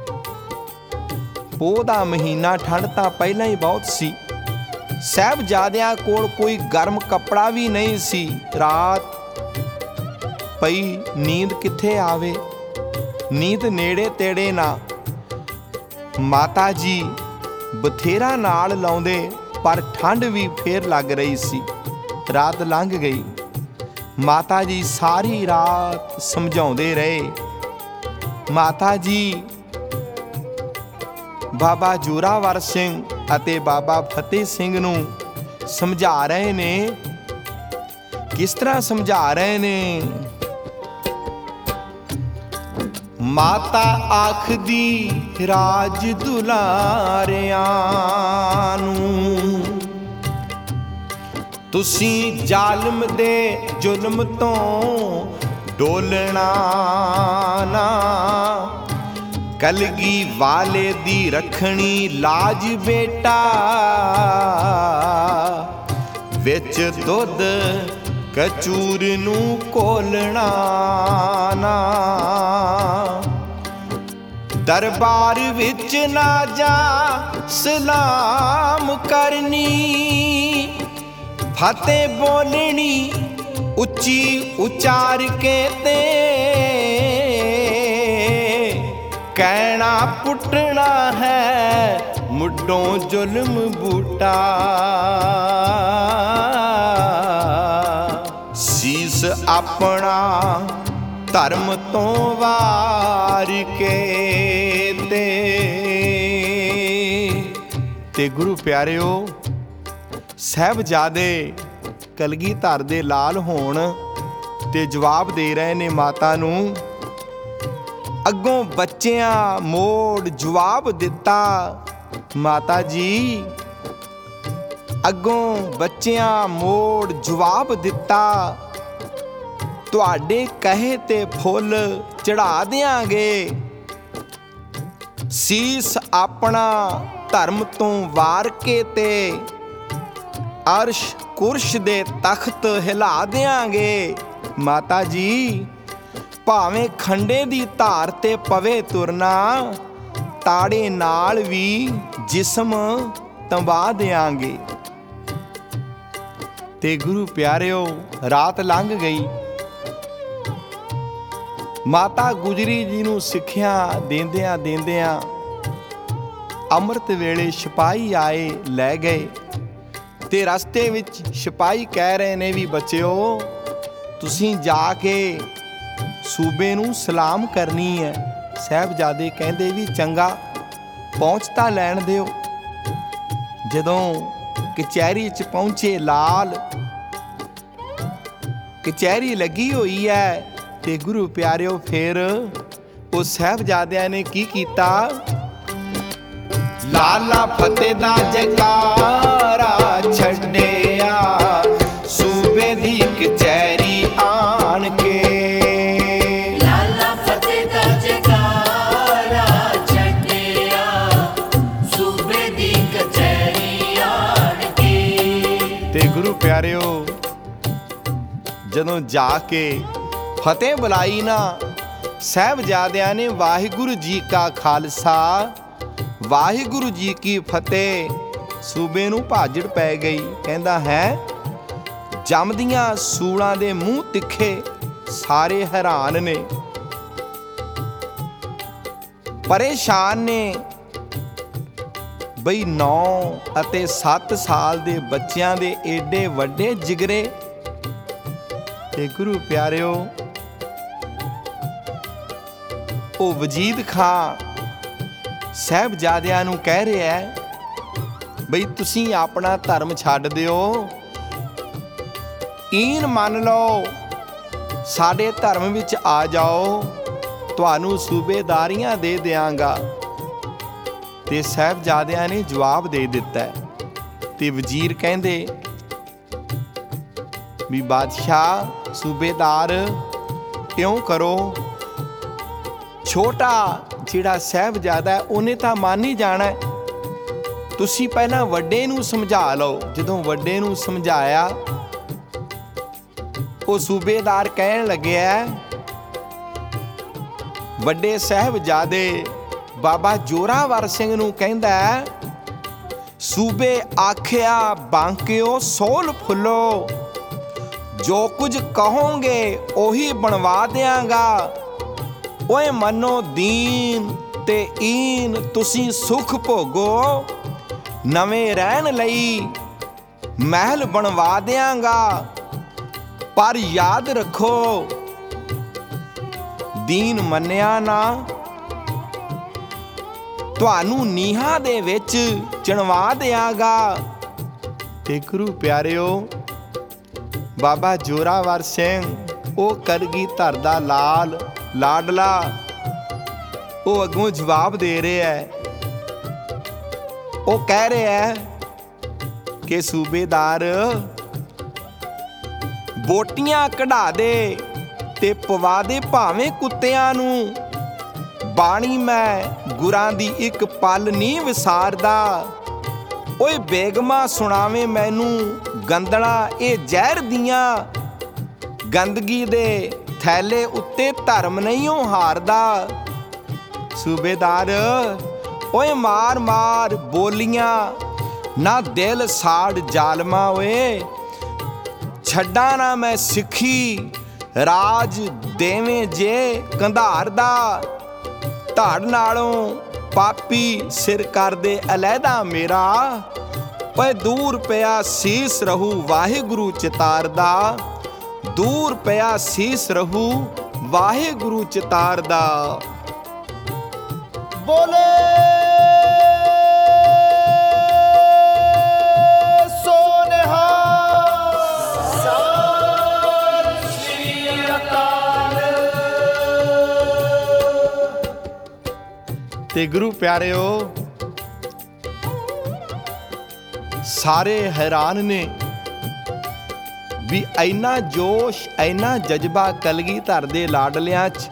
Speaker 1: ਪੋਹ ਦਾ ਮਹੀਨਾ, ਠੰਡ ਤਾਂ ਪਹਿਲਾਂ ਹੀ ਬਹੁਤ ਸੀ। ਸਾਹਿਬਜ਼ਾਦਿਆਂ ਕੋਲ ਕੋਈ ਗਰਮ ਕੱਪੜਾ ਵੀ ਨਹੀਂ ਸੀ। ਰਾਤ ਪਈ, ਨੀਂਦ ਕਿੱਥੇ ਆਵੇ? ਨੀਂਦ ਨੇੜੇ ਤੇੜੇ ਨਾ। ਮਾਤਾ ਜੀ ਬਥੇਰਾ ਨਾਲ ਲਾਉਂਦੇ, ਪਰ ਠੰਡ ਵੀ ਫੇਰ ਲੱਗ ਰਹੀ ਸੀ। ਰਾਤ ਲੰਘ ਗਈ। ਮਾਤਾ ਜੀ ਸਾਰੀ ਰਾਤ ਸਮਝਾਉਂਦੇ ਰਹੇ। ਮਾਤਾ ਜੀ ਬਾਬਾ ਜੋਰਾਵਰ ਸਿੰਘ ਅਤੇ ਬਾਬਾ ਫਤਿਹ ਸਿੰਘ ਨੂੰ ਸਮਝਾ ਰਹੇ ਨੇ। ਕਿਸ ਤਰ੍ਹਾਂ ਸਮਝਾ ਰਹੇ ਨੇ? ਮਾਤਾ ਆਖਦੀ ਰਾਜ ਦੁਲਾਰਿਆਂ ਨੂੰ, ਤੁਸੀਂ ਜ਼ਾਲਮ ਦੇ ਜ਼ੁਲਮ ਤੋਂ ਡੋਲਣਾ ਨਾ। ਕਲਗੀ ਵਾਲੇ ਦੀ ਰੱਖਣੀ ਲਾਜ ਬੇਟਾ, ਵਿੱਚ ਦੁੱਧ ਕਚੂਰ ਨੂੰ ਕੋਲਣਾ ਨਾ। ਦਰਬਾਰ ਵਿੱਚ ਨਾ ਜਾ ਸਲਾਮ ਕਰਨੀ, ਫਤਿਹ ਬੋਲਣੀ ਉੱਚੀ ਉਚਾਰ ਕੇ ਤੇ ਕਹਿਣਾ ਪੁੱਟਣਾ ਹੈ ਮੁੱਢੋਂ ਜ਼ੁਲਮ ਬੂਟਾ। ਸੀਸ ਆਪਣਾ ਧਰਮ ਤੋਂ ਵਾਰ ਕੇ ਤੇ ਤੇ ਗੁਰੂ ਪਿਆਰਿਓ, ਸਾਹਿਬਜ਼ਾਦੇ ਕਲਗੀਧਰ ਦੇ ਲਾਲ ਹੋਣ ਤੇ ਜਵਾਬ ਦੇ ਰਹੇ ਨੇ ਮਾਤਾ ਨੂੰ। ਅੱਗੋਂ ਬੱਚਿਆਂ ਮੋੜ ਜਵਾਬ ਦਿੱਤਾ, ਮਾਤਾ ਜੀ ਅੱਗੋਂ ਬੱਚਿਆਂ ਮੋੜ ਜਵਾਬ ਦਿੱਤਾ, ਤੁਹਾਡੇ ਕਹੇ ਤੇ ਫੁੱਲ ਚੜਾ ਦਿਆਂਗੇ, ਸੀਸ ਆਪਣਾ ਧਰਮ ਤੋਂ ਵਾਰ ਕੇ ਤੇ ਅਰਸ਼ ਕੁਰਸ਼ ਦੇ ਤਖਤ ਹਿਲਾ ਦਿਆਂਗੇ। ਮਾਤਾ ਜੀ ਭਾਵੇਂ ਖੰਡੇ ਦੀ ਧਾਰ ਤੇ ਪਵੇ ਤੁਰਨਾ, ਤਾੜੇ ਨਾਲ ਵੀ ਜਿਸਮ ਤੰਬਾ ਦਿਆਂਗੇ। ਤੇ ਗੁਰੂ ਪਿਆਰਿਓ, ਰਾਤ ਲੰਘ ਗਈ। ਮਾਤਾ ਗੁਜਰੀ ਜੀ ਨੂੰ ਸਿੱਖਿਆ ਦੇਂਦਿਆਂ ਦੇਂਦਿਆਂ ਅੰਮ੍ਰਿਤ ਵੇਲੇ ਸਿਪਾਹੀ ਆਏ, ਲੈ ਗਏ। ਤੇ ਰਸਤੇ ਵਿੱਚ ਸਿਪਾਹੀ ਕਹਿ ਰਹੇ ਨੇ ਵੀ ਬੱਚਿਓ, ਤੁਸੀਂ ਜਾ ਕੇ ਸੂਬੇ ਨੂੰ ਸਲਾਮ ਕਰਨੀ ਹੈ। ਸਾਹਿਬਜ਼ਾਦੇ ਕਹਿੰਦੇ ਵੀ ਚੰਗਾ, ਪਹੁੰਚ ਤਾਂ ਲੈਣ ਦਿਓ। ਜਦੋਂ ਕਚਹਿਰੀ 'ਚ ਪਹੁੰਚੇ ਲਾਲ, ਕਚਹਿਰੀ ਲੱਗੀ ਹੋਈ ਹੈ। ਤੇ ਗੁਰੂ ਪਿਆਰਿਓ, ਫਿਰ ਉਹ ਸਾਹਿਬਜ਼ਾਦਿਆਂ ਨੇ ਕੀ ਕੀਤਾ? ਲਾਲਾ ਫਤਿਹ ਦਾ ਜੈਕਾਰਾ ਛੱਡਿਆ, ਸੂਬੇ ਦੀ ਕਚਹਿਰੀ ਆਣ ਕੇ।
Speaker 2: ਲਾਲਾ ਫਤਿਹ ਦਾ ਜੈਕਾਰਾ ਛੱਡਿਆ, ਸੂਬੇ ਦੀ ਕਚਹਿਰੀ ਆਣ ਕੇ।
Speaker 1: ਤੇ ਗੁਰੂ ਪਿਆਰਿਓ, ਜਦੋਂ ਜਾ ਕੇ ਫਤਿਹ ਬੁਲਾਈ ਨਾ, ਸਾਹਿਬਜ਼ਾਦਿਆਂ ਨੇ ਵਾਹਿਗੁਰੂ ਜੀ ਕਾ ਖਾਲਸਾ ਵਾਹਿਗੁਰੂ ਜੀ ਕੀ ਫਤਿਹ, ਸੂਬੇ ਨੂੰ ਭਾਜੜ ਪੈ ਗਈ। ਕਹਿੰਦਾ ਹੈ, ਜੰਮਦੀਆਂ ਸੂਲਾਂ ਦੇ ਮੂੰਹ ਤਿੱਖੇ, ਸਾਰੇ ਹੈਰਾਨ ਨੇ, ਪਰੇਸ਼ਾਨ ਨੇ। ਬਈ ਨੌ ਅਤੇ ਸੱਤ ਸਾਲ ਦੇ ਬੱਚਿਆਂ ਦੇ ਏਡੇ ਵੱਡੇ ਜਿਗਰੇ। ਤੇ ਗੁਰੂ ਪਿਆਰਿਓ, ਉਹ ਵਜੀਦ ਖਾਂ ਸਾਹਿਬਜ਼ਾਦਿਆਂ ਨੂੰ ਕਹਿ ਰਿਹਾ ਹੈ, ਬਈ ਤੁਸੀਂ ਆਪਣਾ ਧਰਮ ਛੱਡ ਦਿਓ, ਈਨ ਮੰਨ ਲਓ, ਸਾਡੇ ਧਰਮ ਵਿੱਚ ਆ ਜਾਓ, ਤੁਹਾਨੂੰ ਸੂਬੇਦਾਰੀਆਂ ਦੇ ਦਿਆਂਗਾ। ਤੇ ਸਾਹਿਬਜ਼ਾਦਿਆਂ ਨੇ ਜਵਾਬ ਦੇ ਦਿੱਤਾ। ਤੇ ਵਜ਼ੀਰ ਕਹਿੰਦੇ ਵੀ ਬਾਦਸ਼ਾਹ, ਸੂਬੇਦਾਰ ਕਿਉਂ ਕਰੋ? ਛੋਟਾ ਜਿਹੜਾ ਸਾਹਿਬਜ਼ਾਦਾ ਹੈ, ਉਹਨੇ ਤਾਂ ਮੰਨ ਹੀ ਜਾਣਾ। ਤੁਸੀਂ ਪਹਿਲਾਂ ਵੱਡੇ ਨੂੰ ਸਮਝਾ ਲਓ। ਜਦੋਂ ਵੱਡੇ ਨੂੰ ਸਮਝਾਇਆ, ਉਹ ਸੂਬੇਦਾਰ ਕਹਿਣ ਲੱਗਿਆ, ਵੱਡੇ ਸਾਹਿਬਜ਼ਾਦੇ ਬਾਬਾ ਜੋਰਾਵਰ ਸਿੰਘ ਨੂੰ ਕਹਿੰਦਾ, ਸੂਬੇ ਆਖਿਆ ਬਾਂਕਿਓ ਸੋਲ ਫੁੱਲੋ, ਜੋ ਕੁਝ ਕਹੋਗੇ ਉਹੀ ਬਣਵਾ ਦਿਆਂਗਾ। ਓਏ ਮੰਨੋ ਦੀਨ ਤੇ ਈਨ, ਤੁਸੀਂ ਸੁਖ ਭੋਗੋ, ਨਵੇਂ ਰਹਿਣ ਲਈ ਮਹਿਲ ਬਣਵਾ ਦਿਆਂਗਾ। ਪਰ ਯਾਦ ਰੱਖੋ, ਦੀਨ ਮੰਨਿਆ ਨਾ, ਤੁਹਾਨੂੰ ਨੀਹਾਂ ਦੇ ਵਿੱਚ ਚਿਣਵਾ ਦਿਆਂਗਾ। ਤੇ ਗੁਰੂ ਪਿਆਰਿਓ, ਬਾਬਾ ਜੋਰਾਵਰ ਸਿੰਘ, ਉਹ ਕਲਗੀਧਰ ਦਾ ਲਾਲ ਲਾਡਲਾ, ਉਹ ਅੱਗੋਂ ਜਵਾਬ ਦੇ ਰਿਹਾ ਹੈ। ਉਹ ਕਹਿ ਰਿਹਾ ਹੈ ਕਿ ਸੂਬੇਦਾਰ, ਬੋਟੀਆਂ ਕਢਾ ਦੇ ਤੇ ਪਵਾ ਦੇ ਭਾਵੇਂ ਕੁੱਤਿਆਂ ਨੂੰ, ਬਾਣੀ ਮੈਂ ਗੁਰਾਂ ਦੀ ਇੱਕ ਪਲ ਨਹੀਂ ਵਿਸਾਰਦਾ। ਓਏ ਬੇਗਮਾ ਸੁਣਾਵੇ ਮੈਨੂੰ ਗੰਦਲਾਂ ਇਹ ਜ਼ਹਿਰ ਦੀਆਂ, ਗੰਦਗੀ ਦੇ ਥੈਲੇ ਉੱਤੇ ਧਰਮ ਨਹੀਂ ਉਹ ਹਾਰਦਾ। ਸੂਬੇਦਾਰ, ਓਏ ਮਾਰ ਮਾਰ ਬੋਲੀਆਂ ਨਾ, ਦਿਲ ਸਾੜ ਜ਼ਾਲਮਾ, ਓਏ ਛੱਡਾਂ ਨਾ ਮੈਂ ਸਿੱਖੀ, ਰਾਜ ਦੇਵੇਂ ਜੇ ਕੰਧਾਰ ਦਾ। ਧੜ ਨਾਲੋਂ ਪਾਪੀ ਸਿਰ ਕਰਦੇ ਅਲੈਦਾ ਮੇਰਾ, ਓਏ ਦੂਰ ਪਿਆ ਸੀਸ ਰਹੂ ਵਾਹਿਗੁਰੂ ਚਿਤਾਰ ਦਾ, ਦੂਰ ਪਿਆ ਸੀਸ ਰਹੂ ਵਾਹਿਗੁਰੂ ਚਿਤਾਰਦਾ।
Speaker 3: ਬੋਲੇ ਸੋ ਨਿਹਾਲ। ਸਤਿ ਸ਼੍ਰੀ ਅਕਾਲ।
Speaker 1: ਤੇ ਗੁਰੂ ਪਿਆਰਿਓ, ਸਾਰੇ ਹੈਰਾਨ ਨੇ ਵੀ ਇੰਨਾ ਜੋਸ਼, ਇੰਨਾ ਜਜ਼ਬਾ ਕਲਗੀਧਰ ਦੇ ਲਾਡਲਿਆਂ 'ਚ।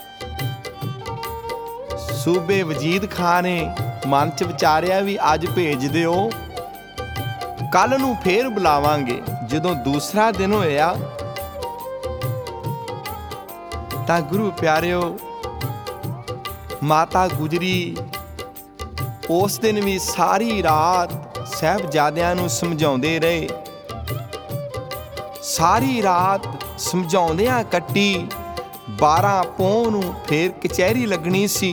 Speaker 1: ਸੂਬੇ ਵਜੀਦ ਖਾਨ ਨੇ ਮਨ 'ਚ ਵਿਚਾਰਿਆ ਵੀ ਅੱਜ ਭੇਜ ਦਿਓ, ਕੱਲ ਨੂੰ ਫੇਰ ਬੁਲਾਵਾਂਗੇ। ਜਦੋਂ ਦੂਸਰਾ ਦਿਨ ਹੋਇਆ ਤਾਂ ਗੁਰੂ ਪਿਆਰਿਓ, ਮਾਤਾ ਗੁਜਰੀ ਉਸ ਦਿਨ ਵੀ ਸਾਰੀ ਰਾਤ ਸਾਹਿਬਜ਼ਾਦਿਆਂ ਨੂੰ ਸਮਝਾਉਂਦੇ ਰਹੇ। ਸਾਰੀ ਰਾਤ ਸਮਝਾਉਂਦਿਆਂ ਕੱਟੀ। ਬਾਰਾਂ ਪੋਹ ਨੂੰ ਫੇਰ ਕਚਹਿਰੀ ਲੱਗਣੀ ਸੀ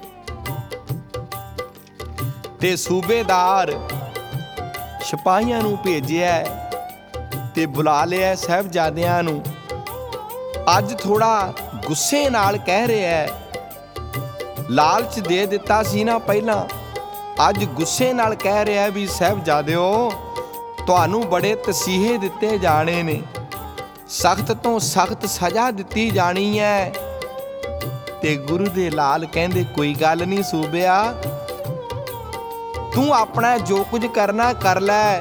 Speaker 1: ਤੇ ਸੂਬੇਦਾਰ ਸਿਪਾਹੀਆਂ ਨੂੰ ਭੇਜਿਆ ਤੇ ਬੁਲਾ ਲਿਆ ਸਾਹਿਬਜ਼ਾਦਿਆਂ ਨੂੰ। ਅੱਜ ਥੋੜਾ ਗੁੱਸੇ ਨਾਲ ਕਹਿ ਰਿਹਾ, ਲਾਲਚ ਦੇ ਦਿੱਤਾ ਸੀ ਨਾ ਪਹਿਲਾਂ, ਅੱਜ ਗੁੱਸੇ ਨਾਲ ਕਹਿ ਰਿਹਾ ਵੀ ਸਾਹਿਬਜ਼ਾਦਿਓ, ਤੁਹਾਨੂੰ ਬੜੇ ਤਸੀਹੇ ਦਿੱਤੇ ਜਾਣੇ ਨੇ, ਸਖਤ ਤੋਂ ਸਖਤ ਸਜ਼ਾ ਦਿੱਤੀ ਜਾਣੀ ਹੈ। ਤੇ ਗੁਰੂ ਦੇ ਲਾਲ ਕਹਿੰਦੇ ਕੋਈ ਗੱਲ ਨਹੀਂ ਸੂਬਿਆ, ਤੂੰ ਆਪਣਾ ਜੋ ਕੁਝ ਕਰਨਾ ਕਰ ਲੈ।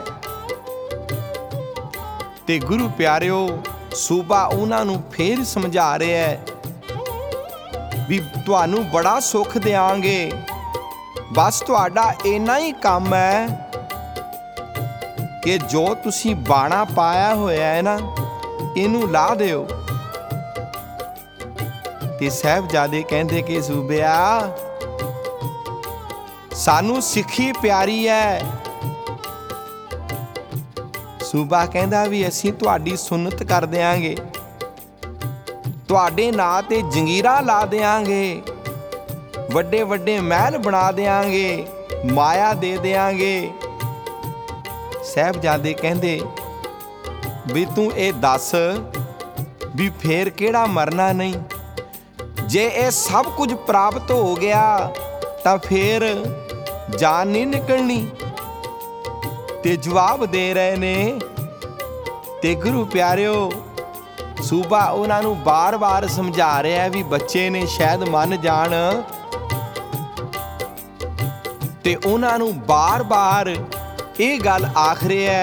Speaker 1: ਤੇ ਗੁਰੂ ਪਿਆਰਿਓ, ਸੂਬਾ ਉਹਨਾਂ ਨੂੰ ਫੇਰ ਸਮਝਾ ਰਿਹਾ ਵੀ ਤੁਹਾਨੂੰ ਬੜਾ ਸੁੱਖ ਦਿਆਂਗੇ, ਬਸ ਤੁਹਾਡਾ ਇੰਨਾ ਹੀ ਕੰਮ ਹੈ ਕਿ ਜੋ ਤੁਸੀਂ ਬਾਣਾ ਪਾਇਆ ਹੋਇਆ ਹੈ ਨਾ, ਇਹਨੂੰ ਲਾ ਦਿਓ। ਤੇ ਸਾਹਿਬਜ਼ਾਦੇ ਕਹਿੰਦੇ ਕਿ ਸੂਬਿਆ, ਸਾਨੂੰ ਸਿੱਖੀ ਪਿਆਰੀ ਹੈ। ਸੂਬਾ ਕਹਿੰਦਾ ਵੀ ਅਸੀਂ ਤੁਹਾਡੀ ਸੁਨਤ ਕਰ ਦਿਆਂਗੇ, ਤੁਹਾਡੇ ਨਾਂ ਤੇ ਜੰਗੀਰਾਂ ਲਾ ਦਿਆਂਗੇ, ਵੱਡੇ ਵੱਡੇ ਮਹਿਲ ਬਣਾ ਦਿਆਂਗੇ, ਮਾਇਆ ਦੇ ਦਿਆਂਗੇ। ਸਾਹਿਬਜ਼ਾਦੇ ਕਹਿੰਦੇ ਵੀ ਤੂੰ ਇਹ ਦੱਸ ਵੀ ਫੇਰ ਕਿਹੜਾ ਮਰਨਾ ਨਹੀਂ? ਜੇ ਇਹ ਸਭ ਕੁਝ ਪ੍ਰਾਪਤ ਹੋ ਗਿਆ ਤਾਂ ਫੇਰ ਜਾਨ ਨਹੀਂ ਨਿਕਲਣੀ। ਤੇ ਜਵਾਬ ਦੇ ਰਹੇ ਨੇ। ਤੇ ਗੁਰੂ ਪਿਆਰਿਓ, ਸੂਬਾ ਉਹਨਾਂ ਨੂੰ ਬਾਰ-ਬਾਰ ਸਮਝਾ ਰਿਹਾ ਵੀ ਬੱਚੇ ਨੇ ਸ਼ਾਇਦ ਮੰਨ ਜਾਣ। ਤੇ ਉਹਨਾਂ ਨੂੰ ਬਾਰ-ਬਾਰ ਇਹ ਗੱਲ ਆਖ ਰਿਹਾ,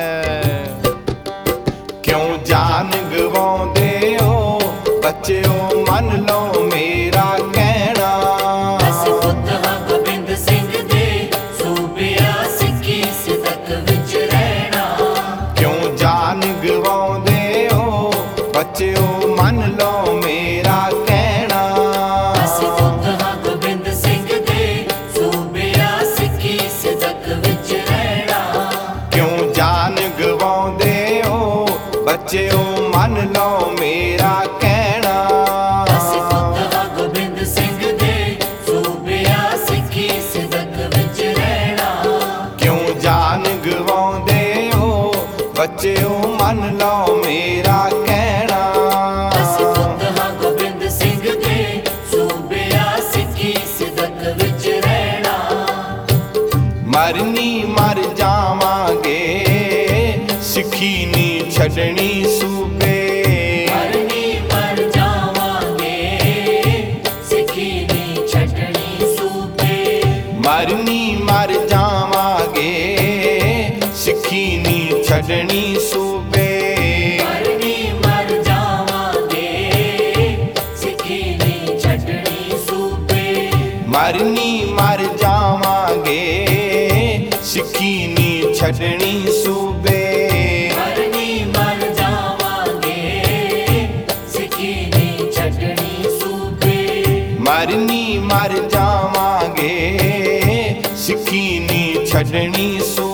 Speaker 1: ਕਿਉਂ ਜਾਨ ਗਵਾਉਂਦੇ ਹੋ ਬੱਚਿਓ, ਮੰਨ ਲਓ ਮੇਰਾ ਕਹਿਣਾ।
Speaker 2: ਅਸੀਂ ਪੁੱਤ ਹਾਂ ਗੋਬਿੰਦ ਸਿੰਘ ਦੇ, ਸੂਬਿਆ ਸਿੱਖੀ ਸਿਦਕ ਵਿੱਚ ਰਹਿਣਾ।
Speaker 1: ਕਿਉਂ ਜਾਨ ਗਵਾਉਂਦੇ ਹੋ ਬੱਚਿਓ, ਮੰਨ ਲਓ ਮੇਰਾ ਕਹਿਣਾ।
Speaker 2: ਅਸੀਂ ਪੁੱਤ ਹਾਂ ਗੋਬਿੰਦ ਸਿੰਘ ਦੇ, ਸੂਬਿਆ ਸਿੱਖੀ ਸਿਦਕ ਵਿੱਚ ਰਹਿਣਾ।
Speaker 1: ਕਿਉਂ ਜਾਨ ਗਵਾਉਂਦੇ ਹੋ ਬੱਚਿਓ, ਮੰਨ ਲਓ ਮੇਰਾ ਕਹਿਣਾ।
Speaker 2: ਅਸੀਂ ਪੁੱਤ ਹਾਂ ਗੋਬਿੰਦ ਸਿੰਘ ਦੇ, ਸੂਬਿਆ ਸਿੱਖੀ ਸਿਦਕ ਵਿੱਚ ਰਹਿਣਾ।
Speaker 1: ਕਿਉਂ ਜਾਨ ਗਵਾਉਂਦੇ ਹੋ ਬੱਚਿਓ, ਮੰਨ ਲਓ ਮੇਰਾ ਕਹਿਣਾ।
Speaker 2: ਅਸੀਂ ਪੁੱਤ ਹਾਂ ਗੋਬਿੰਦ ਸਿੰਘ ਦੇ, ਸੂਬਿਆ ਸਿੱਖੀ ਸਿਦਕ ਵਿੱਚ ਰਹਿਣਾ।
Speaker 1: ਮਰਨੀ ਮਰ ਜਾਵਾਂਗੇ, ਸਿੱਖੀ ਨੀ ਛੱਡਣੀ ਸੂਬੇ।
Speaker 2: ਮਰਨੀ ਮਰ ਜਾਵਾਂਗੇ, ਸਿੱਖੀ ਨੀ ਛੱਡਣੀ ਸੂਬੇ।
Speaker 1: ਮਰਨੀ ਮਰ ਜਾਵਾਂਗੇ, ਸਿੱਖੀ ਨੀ ਛੱਡਣੀ ਸੂਬੇ।
Speaker 2: ਮਰਨੀ ਮਰ ਜਾਵਾਂਗੇ, ਸਿੱਖੀ ਨੀ ਛੱਡਣੀ ਸੂਬੇ।
Speaker 1: ਮਰਨੀ ਮਰ ਜਾਵਾਂਗੇ, ਸਿੱਖੀ ਨੀ ਛੱਡਣੀ ਸੂਬੇ।
Speaker 2: ਮਰਨੀ ਮਰ ਜਾਵਾਂਗੇ, ਸਿੱਖੀ ਨੀ ਛੱਡਣੀ ਸੂਬੇ।
Speaker 1: ਮਰਨੀ ਮਰ ਜਾਵਾਂਗੇ, ਸਿੱਖੀ ਨੀ ਛੱਡਣੀ ਸੂਬੇ।